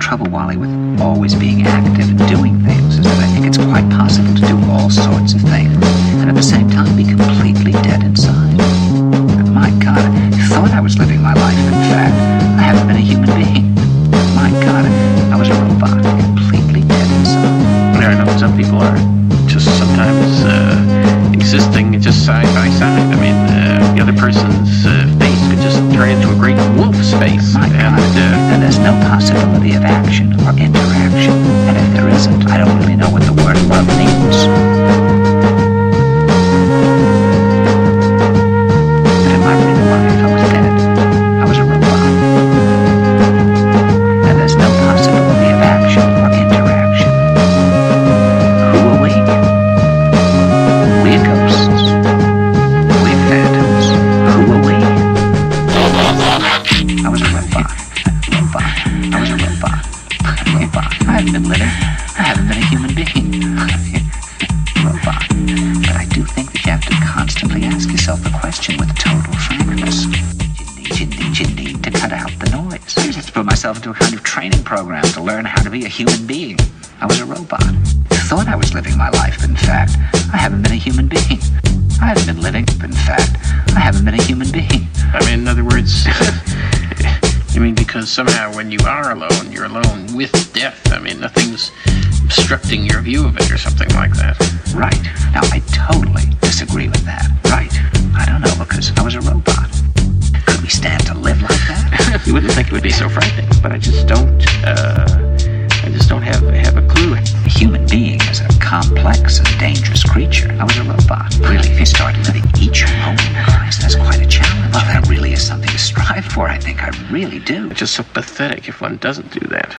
trouble, Wally, with always being active and doing things is that I think it's quite possible to do all sorts of things and at the same time be completely dead inside. But my God, I thought I was living my life. In fact, I haven't been a human being. My God, I was a robot, completely dead inside. I know some people are just sometimes existing just side by side. I mean, the other person's face could just turn into a great wolf's face. My God, and there's no possibility of action or interaction. And if there isn't, I don't really know what the word love means. But in my real life, I was dead. I was a robot. And there's no possibility of action or interaction. Who are we? We're ghosts. We're phantoms. Who are we? I was a robot. I was a robot. I haven't been living. I haven't been a human being. Robot. But I do think that you have to constantly ask yourself the question with total frankness. You need to cut out the noise. I just put myself into a kind of training program to learn how to be a human being. I was a robot. I thought I was living my life, but in fact, I haven't been a human being. I haven't been living, but in fact, I haven't been a human being. I mean, in other words, you mean because somehow when you are alone, you're alone with death. I mean, nothing's obstructing your view of it or something like that. Right. Now, I totally disagree with that. Right. I don't know, because I was a robot. Could we stand to live like that? You wouldn't think it would be so frightening, but I just don't have a clue. A human being is a complex and dangerous creature. I was a robot. Really, if you start living each moment, Christ, that's quite a challenge. Well, that really is something to strive for, I think. I really do. It's just so pathetic if one doesn't do that.